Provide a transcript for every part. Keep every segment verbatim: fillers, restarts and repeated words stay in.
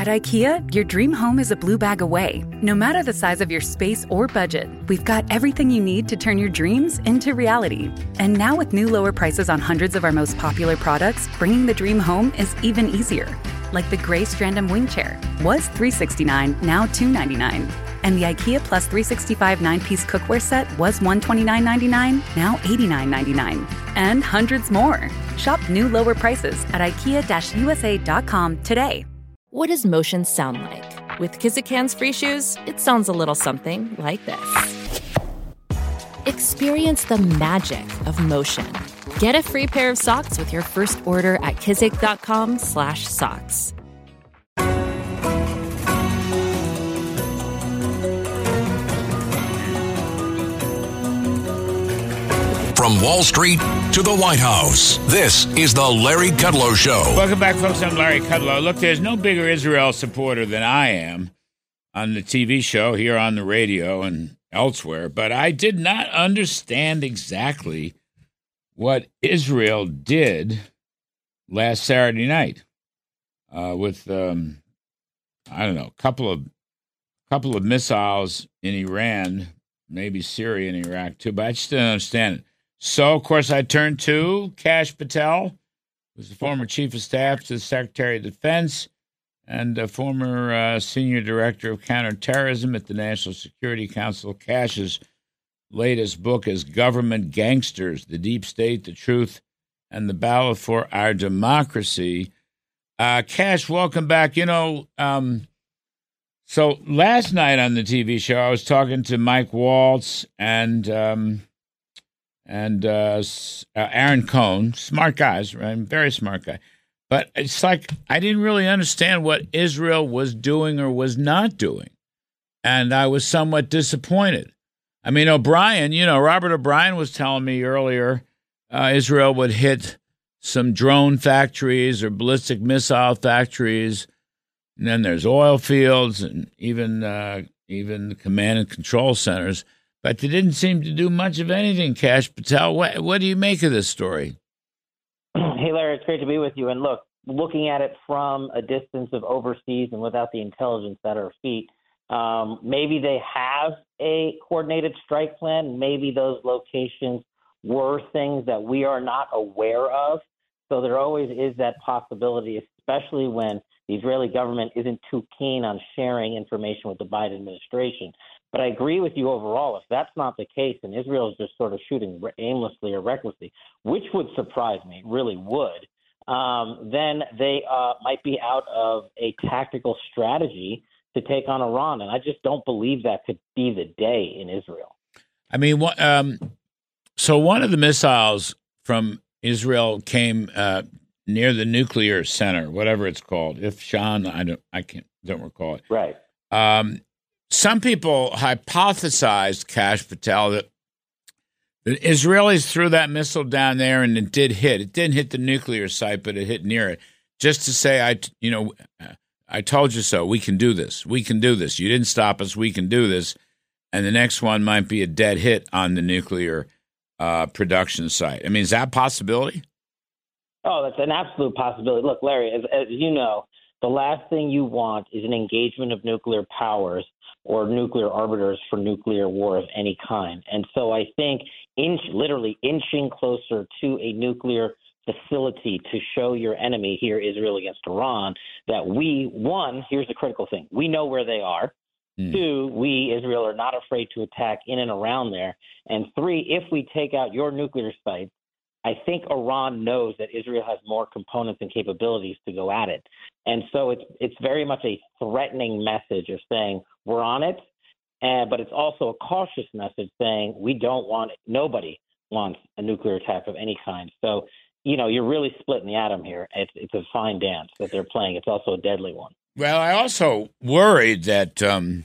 At IKEA, your dream home is a blue bag away. No matter the size of your space or budget, we've got everything you need to turn your dreams into reality. And now with new lower prices on hundreds of our most popular products, bringing the dream home is even easier. Like the gray Strandom wing chair was three hundred sixty-nine dollars, now two hundred ninety-nine dollars. And the IKEA Plus three sixty-five nine-piece cookware set was one hundred twenty-nine dollars and ninety-nine cents, now eighty-nine dollars and ninety-nine cents. And hundreds more. Shop new lower prices at ikea U S A dot com today. What does motion sound like? With Kizikans free shoes, it sounds a little something like this. Experience the magic of motion. Get a free pair of socks with your first order at kizik.com slash socks. From Wall Street to the White House, this is the Larry Kudlow Show. Welcome back, folks. I'm Larry Kudlow. Look, there's no bigger Israel supporter than I am on the T V show, here on the radio, and elsewhere. But I did not understand exactly what Israel did last Saturday night uh, with, um, I don't know, a couple of couple of missiles in Iran, maybe Syria and Iraq too, but I just didn't understand it. So, of course, I turned to Kash Patel, who's the former chief of staff to the Secretary of Defense and a former uh, senior director of counterterrorism at the National Security Council. Kash's latest book is Government Gangsters, The Deep State, the Truth, and the Battle for Our Democracy. Uh, Kash, welcome back. You know, um, so last night on the T V show, I was talking to Mike Waltz and... Um, and uh, uh, Aaron Cohn, smart guys, right? Very smart guy. But it's like I didn't really understand what Israel was doing or was not doing. And I was somewhat disappointed. I mean, O'Brien, you know, Robert O'Brien was telling me earlier uh, Israel would hit some drone factories or ballistic missile factories. And then there's oil fields and even uh, even command and control centers. But they didn't seem to do much of anything, Kash Patel. What, what do you make of this story? Hey, Larry, it's great to be with you. And look, looking at it from a distance of overseas and without the intelligence at our feet, um, maybe they have a coordinated strike plan. Maybe those locations were things that we are not aware of. So there always is that possibility, especially when the Israeli government isn't too keen on sharing information with the Biden administration. But I agree with you overall. If that's not the case, and Israel is just sort of shooting aimlessly or recklessly, which would surprise me, really would, um, then they uh, might be out of a tactical strategy to take on Iran. And I just don't believe that could be the day in Israel. I mean, um, so one of the missiles from Israel came uh, near the nuclear center, whatever it's called. If Shan, I don't, I can't, don't recall it. Right. Um, Some people hypothesized, Kash Patel, that the Israelis threw that missile down there and it did hit. It didn't hit the nuclear site, but it hit near it. Just to say, I, you know, I told you so. We can do this. We can do this. You didn't stop us. We can do this. And the next one might be a dead hit on the nuclear uh, production site. I mean, is that a possibility? Oh, that's an absolute possibility. Look, Larry, as, as you know, the last thing you want is an engagement of nuclear powers or nuclear arbiters for nuclear war of any kind. And so I think inch, literally inching closer to a nuclear facility to show your enemy, here Israel against Iran, that we, one, here's the critical thing, we know where they are. Mm. Two, we, Israel, are not afraid to attack in and around there. And three, if we take out your nuclear sites, I think Iran knows that Israel has more components and capabilities to go at it. And so it's it's very much a threatening message of saying we're on it, and, but it's also a cautious message saying we don't want it. Nobody wants a nuclear attack of any kind. So, you know, you're really splitting the atom here. It's, it's a fine dance that they're playing. It's also a deadly one. Well, I also worried that um,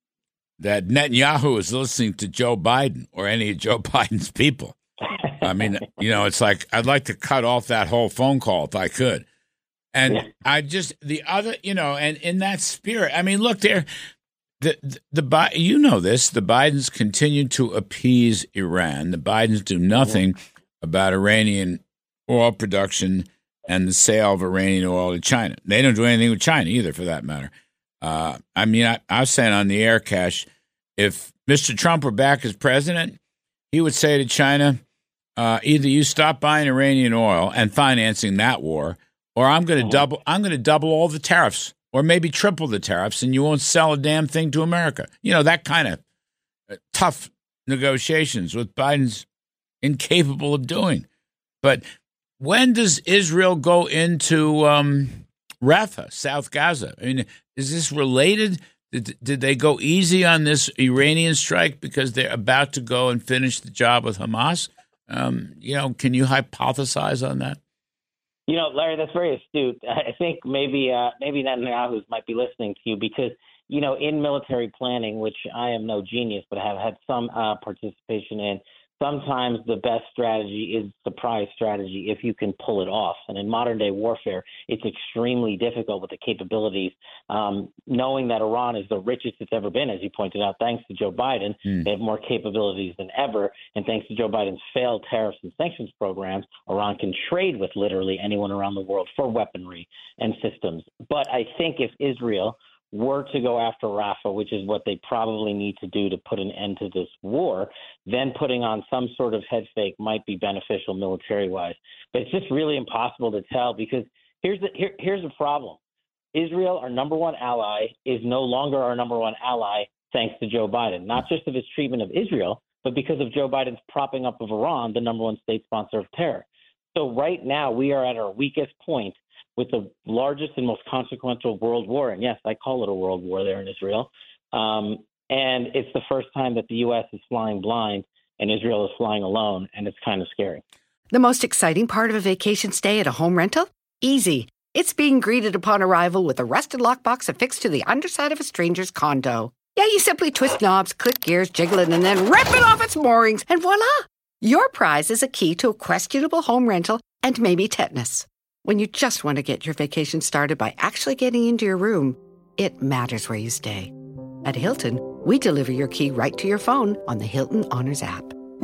that Netanyahu is listening to Joe Biden or any of Joe Biden's people. I mean, you know, it's like I'd like to cut off that whole phone call if I could. And yeah. I just the other, you know, and in that spirit, I mean, look, there, the, the the you know this, the Bidens continue to appease Iran. The Bidens do nothing mm-hmm. about Iranian oil production and the sale of Iranian oil to China. They don't do anything with China either, for that matter. Uh, I mean, I, I was saying on the air, Cash, if Mister Trump were back as president, he would say to China, uh, either you stop buying Iranian oil and financing that war, or I'm going to mm-hmm. double. I'm going to double all the tariffs, or maybe triple the tariffs, and you won't sell a damn thing to America. You know, that kind of tough negotiations, with Biden's incapable of doing. But when does Israel go into um, Rafah, South Gaza? I mean, is this related? Did, did they go easy on this Iranian strike because they're about to go and finish the job with Hamas? Um, you know, can you hypothesize on that? You know, Larry, that's very astute. I think maybe uh, maybe Netanyahu might be listening to you because, you know, in military planning, which I am no genius, but I have had some uh, participation in, sometimes the best strategy is surprise strategy if you can pull it off. And in modern day warfare, it's extremely difficult with the capabilities. Um, knowing that Iran is the richest it's ever been, as you pointed out, thanks to Joe Biden, mm. they have more capabilities than ever. And thanks to Joe Biden's failed tariffs and sanctions programs, Iran can trade with literally anyone around the world for weaponry and systems. But I think if Israel were to go after Rafah, which is what they probably need to do to put an end to this war, then putting on some sort of head fake might be beneficial military-wise. But it's just really impossible to tell because here's the here, here's the problem. Israel, our number one ally, is no longer our number one ally thanks to Joe Biden, not just of his treatment of Israel, but because of Joe Biden's propping up of Iran, the number one state sponsor of terror. So right now we are at our weakest point with the largest and most consequential world war. And yes, I call it a world war there in Israel. Um, and it's the first time that the U S is flying blind and Israel is flying alone, and it's kind of scary. The most exciting part of a vacation stay at a home rental? Easy. It's being greeted upon arrival with a rusted lockbox affixed to the underside of a stranger's condo. Yeah, you simply twist knobs, click gears, jiggle it, and then rip it off its moorings, and voila! Your prize is a key to a questionable home rental and maybe tetanus. When you just want to get your vacation started by actually getting into your room, it matters where you stay. At Hilton, we deliver your key right to your phone on the Hilton Honors app.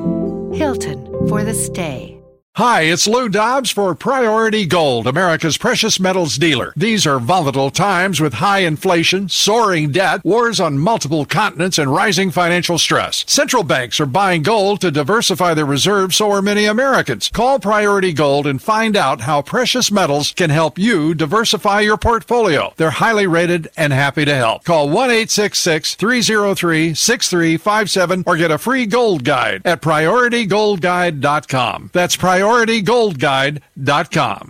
Hilton, for the stay. Hi, it's Lou Dobbs for Priority Gold, America's precious metals dealer. These are volatile times with high inflation, soaring debt, wars on multiple continents, and rising financial stress. Central banks are buying gold to diversify their reserves, so are many Americans. Call Priority Gold and find out how precious metals can help you diversify your portfolio. They're highly rated and happy to help. Call one eight six six, three zero three, six three five seven or get a free gold guide at priority gold guide dot com. That's Priority priority gold guide dot com.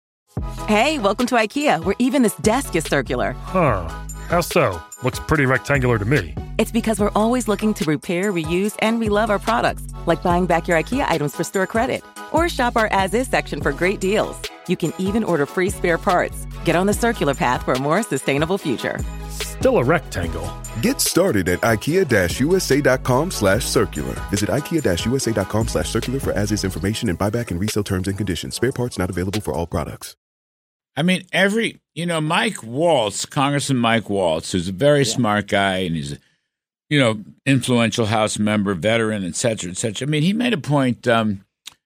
Hey, welcome to IKEA, where even this desk is circular. Huh. How so? Looks pretty rectangular to me. It's because we're always looking to repair, reuse, and relove our products, like buying back your IKEA items for store credit. Or shop our as-is section for great deals. You can even order free spare parts. Get on the circular path for a more sustainable future. Still a rectangle. Get started at ikea-usa.com slash circular. Visit ikea-usa.com slash circular for as-is information and buyback and resale terms and conditions. Spare parts not available for all products. I mean, every, you know, Mike Waltz, Congressman Mike Waltz, who's a very yeah. smart guy, and he's a, you know, influential House member, veteran, et cetera, et cetera. I mean, he made a point, um,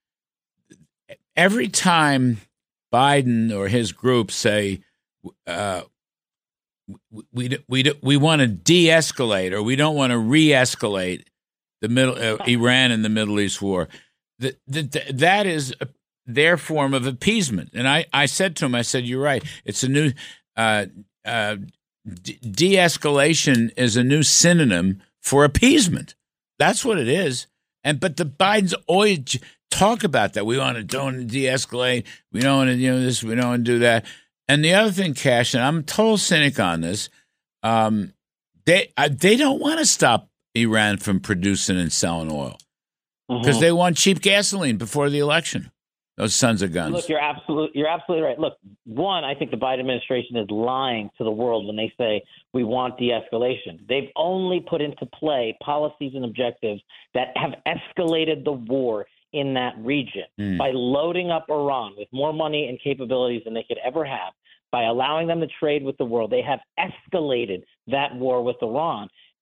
every time Biden or his group say, uh, we we we, we want to de-escalate or we don't want to re-escalate the middle uh, Iran and the Middle East war, that that that is a, their form of appeasement. And I, I said to him, I said, you're right. It's a new uh, uh, de-escalation is a new synonym for appeasement. That's what it is. And but the Bidens always talk about that. We want to don't de-escalate. We don't want to you know this. We don't want to do that. And the other thing, Cash, and I'm a total cynic on this, um, they uh, they don't want to stop Iran from producing and selling oil because mm-hmm. they want cheap gasoline before the election. Those sons of guns. Look, you're absolute, you're absolutely right. Look, one, I think the Biden administration is lying to the world when they say we want de-escalation. They've only put into play policies and objectives that have escalated the war in that region mm. by loading up Iran with more money and capabilities than they could ever have, by allowing them to trade with the world. They have escalated that war with Iran.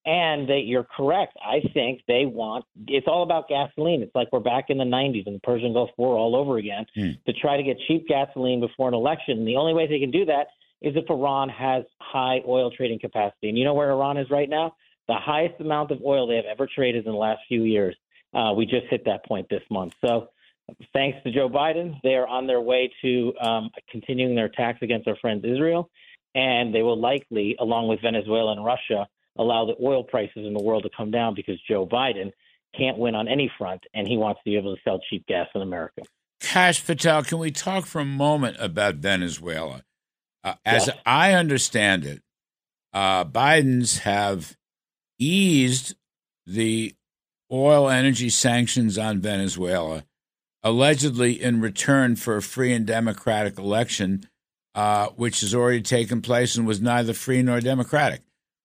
And they, you're correct. I think they want – it's all about gasoline. It's like we're back in the nineties in the Persian Gulf War all over again mm. to try to get cheap gasoline before an election. And the only way they can do that is if Iran has high oil trading capacity. And you know where Iran is right now? The highest amount of oil they have ever traded in the last few years. Uh, we just hit that point this month. So thanks to Joe Biden, they are on their way to um, continuing their attacks against our friends Israel. And they will likely, along with Venezuela and Russia, allow the oil prices in the world to come down because Joe Biden can't win on any front, and he wants to be able to sell cheap gas in America. Kash Patel, can we talk for a moment about Venezuela? Uh, as yes. I understand it, uh, Biden's have eased the oil energy sanctions on Venezuela, allegedly in return for a free and democratic election, uh, which has already taken place and was neither free nor democratic.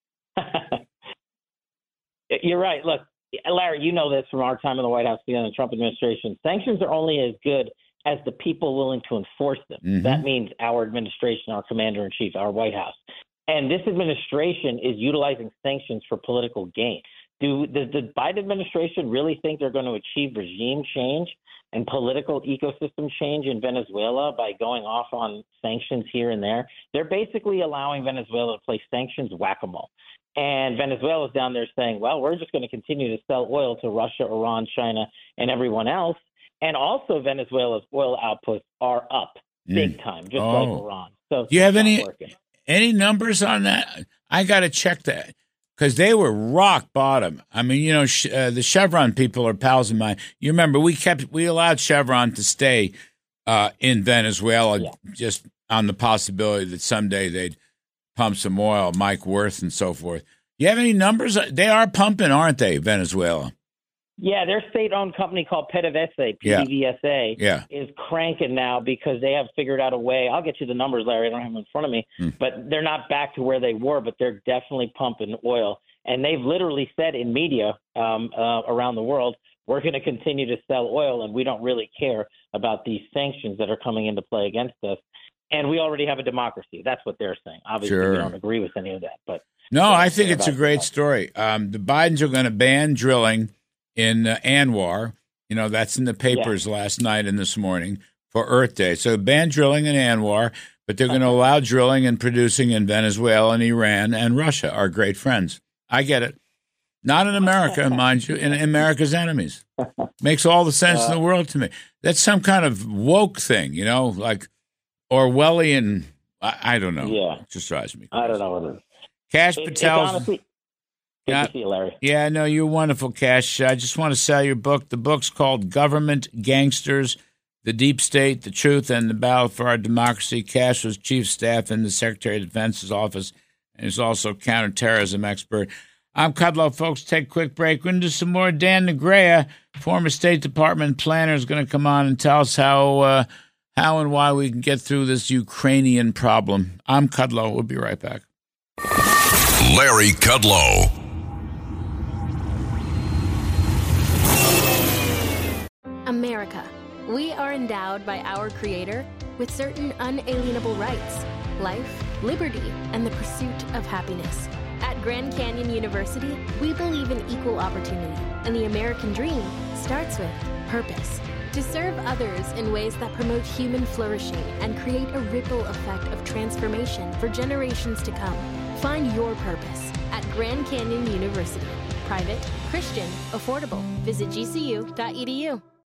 You're right. Look, Larry, you know this from our time in the White House in the Trump administration. Sanctions are only as good as the people willing to enforce them. Mm-hmm. That means our administration, our commander-in-chief, our White House. And this administration is utilizing sanctions for political gain. Do the, the Biden administration really think they're going to achieve regime change and political ecosystem change in Venezuela by going off on sanctions here and there? They're basically allowing Venezuela to play sanctions whack-a-mole. And Venezuela's down there saying, well, we're just going to continue to sell oil to Russia, Iran, China, and everyone else. And also Venezuela's oil outputs are up big time, just oh. like Iran. So do you have any working. any numbers on that? I got to check that because they were rock bottom. I mean, you know, sh- uh, the Chevron people are pals of mine. You remember we kept we allowed Chevron to stay uh, in Venezuela yeah. just on the possibility that someday they'd pump some oil, Mike Wirth and so forth. You have any numbers? They are pumping, aren't they, Venezuela? Yeah, their state-owned company called PDVSA, P D V S A, yeah. is cranking now because they have figured out a way. I'll get you the numbers, Larry. I don't have them in front of me. Hmm. But they're not back to where they were, but they're definitely pumping oil. And they've literally said in media um, uh, around the world, we're going to continue to sell oil, and we don't really care about these sanctions that are coming into play against us. And we already have a democracy. That's what they're saying. Obviously, sure. we don't agree with any of that. But no, I think it's a great that. story. Um, the Bidens are going to ban drilling in uh, Anwar. You know, that's in the papers yeah. last night and this morning for Earth Day. So ban drilling in Anwar, but they're going to allow drilling and producing in Venezuela and Iran and Russia, our great friends. I get it. Not in America, mind you, in America's enemies. Makes all the sense uh, in the world to me. That's some kind of woke thing, you know, like Orwellian. I, I don't know. Yeah. It just drives me crazy. I don't know what it is. Cash it, Patel's. Honestly, good yeah, to see you, Larry. Yeah, no, you're wonderful, Cash. I just want to sell your book. The book's called Government Gangsters, The Deep State, The Truth, and the Battle for Our Democracy. Cash was chief staff in the Secretary of Defense's office and is also a counterterrorism expert. I'm Kudlow, folks. Take a quick break. We're going to do some more. Dan Negrea, former State Department planner, is going to come on and tell us how uh, how and why we can get through this Ukrainian problem. I'm Kudlow. We'll be right back. Larry Kudlow. America. We are endowed by our Creator with certain unalienable rights: life, liberty, and the pursuit of happiness. At Grand Canyon University, we believe in equal opportunity, and the American dream starts with purpose. To serve others in ways that promote human flourishing and create a ripple effect of transformation for generations to come. Find your purpose at Grand Canyon University. Private, Christian, affordable. Visit G C U dot E D U.